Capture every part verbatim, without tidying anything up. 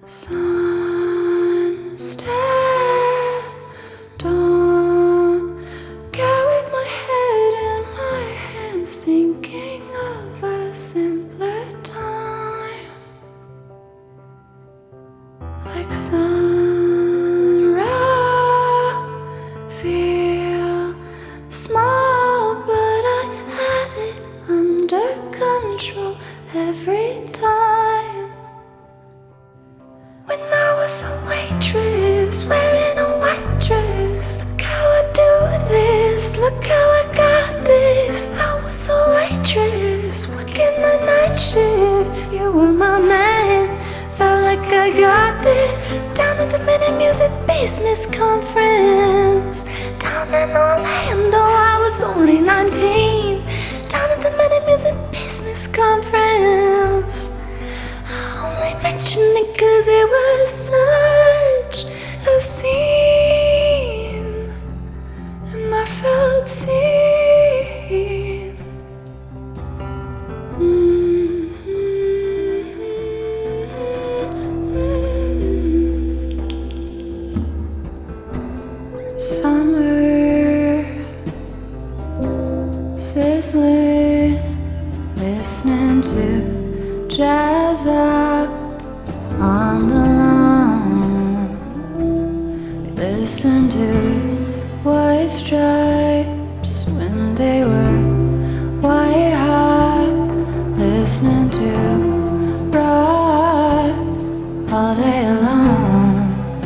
Sun, stare, don't care with my head in my hands, thinking of a simpler time. Like sun, raw, feel small, but I had it under control every time. When I was a waitress, wearing a white dress. Look how I do this, look how I got this. I was a waitress, working the night shift. You were my man, felt like I got this. Down at the Minute Music Business Conference, down in Orlando, I was only nineteen. Down at the Minute Music Business Conference, I mentioned it cause it was such a scene, and I felt seen. Mm-hmm. Summer, sizzling, listening to jazz up on the lawn. We listened to White Stripes when they were white hot, listening to rock all day long.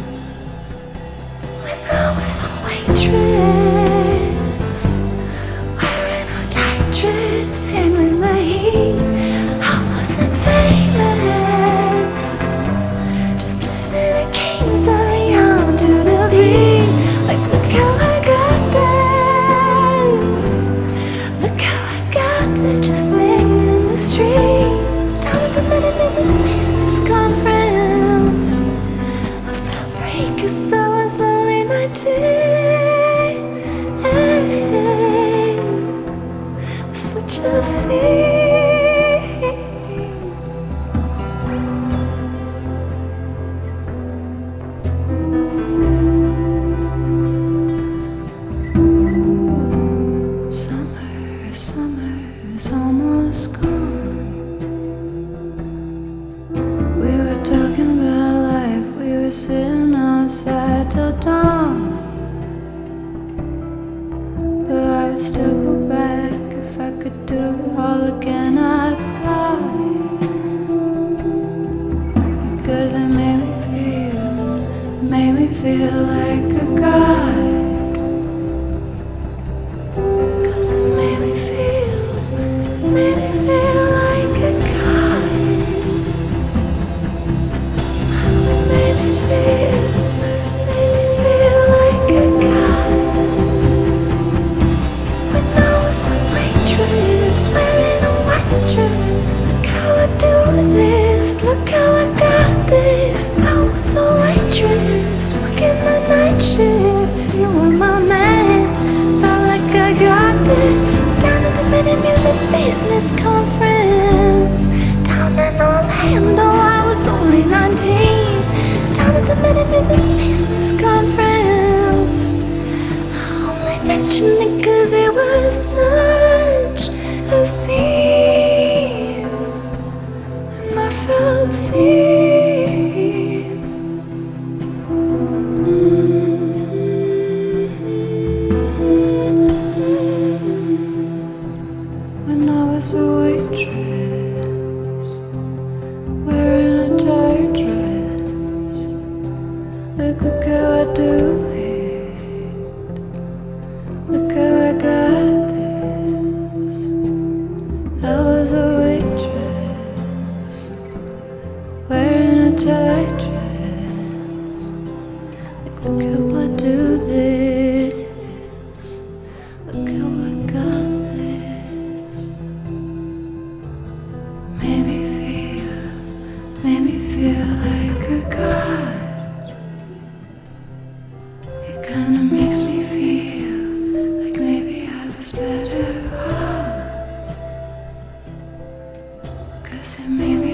When I was a waitress, wearing a tight dress, handling the heat, I wasn't famous. Just listening to Kings of Leon to the beat. Like, look how I got this. Look how I got this. Just singing in the street. Down at the Minute Music Business Conference, I felt free cause I was only nineteen. Hey, such a scene. Summer, summer's almost gone. We were talking about life, we were sitting outside till dawn. But I would still go back if I could do it all again, I thought. Because it made me feel, it made me feel like a god. Cause it made me feel, it made me feel like a god. Somehow it made me feel, made me feel like a god. When I was a waitress, wearing a white dress. Look how I do this, look how I got this. I was a waitress, working the night shift. You were my man, felt like I got this. Down at the Minute Music Business Conference, down in Orlando, I was only nineteen. Down at the Minute Music Business Conference, I only mentioned it cause it was such a scene, and I felt seen. When I was a waitress, wearing a tight dress. Look, look how I do it. Look how I got this. I was a waitress, wearing a tight dress. Like, look how I do this. Look how I got this. Made me feel, made me feel like a god. It kinda makes me feel like maybe I was better off. Cause it made me